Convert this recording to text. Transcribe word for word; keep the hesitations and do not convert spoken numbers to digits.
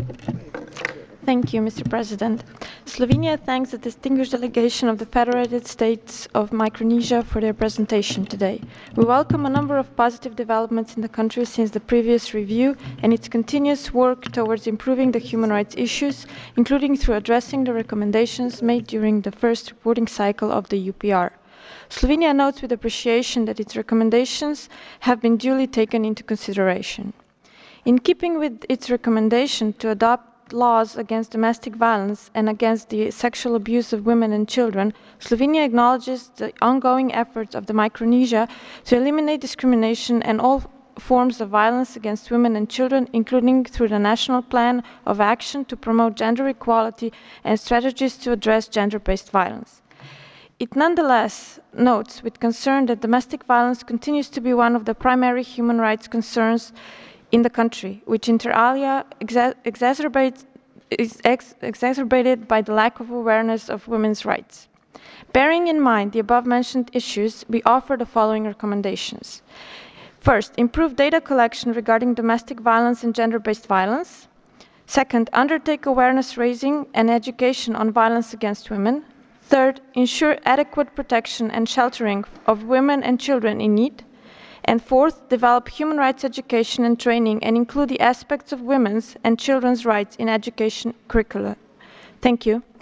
Thank you, Mister President. Slovenia thanks the distinguished delegation of the Federated States of Micronesia for their presentation today. We welcome a number of positive developments in the country since the previous review and its continuous work towards improving the human rights issues, including through addressing the recommendations made during the first reporting cycle of the U P R. Slovenia notes with appreciation that its recommendations have been duly taken into consideration. In keeping with its recommendation to adopt laws against domestic violence and against the sexual abuse of women and children, Slovenia acknowledges the ongoing efforts of the Micronesia to eliminate discrimination and all forms of violence against women and children, including through the National Plan of Action to promote gender equality and strategies to address gender-based violence. It nonetheless notes with concern that domestic violence continues to be one of the primary human rights concerns in the country, which inter alia exa exacerbates, is ex exacerbated by the lack of awareness of women's rights. Bearing in mind the above-mentioned issues, we offer the following recommendations. First, improve data collection regarding domestic violence and gender-based violence. Second, undertake awareness raising and education on violence against women. Third, ensure adequate protection and sheltering of women and children in need. And fourth, develop human rights education and training and include the aspects of women's and children's rights in education curricula. Thank you.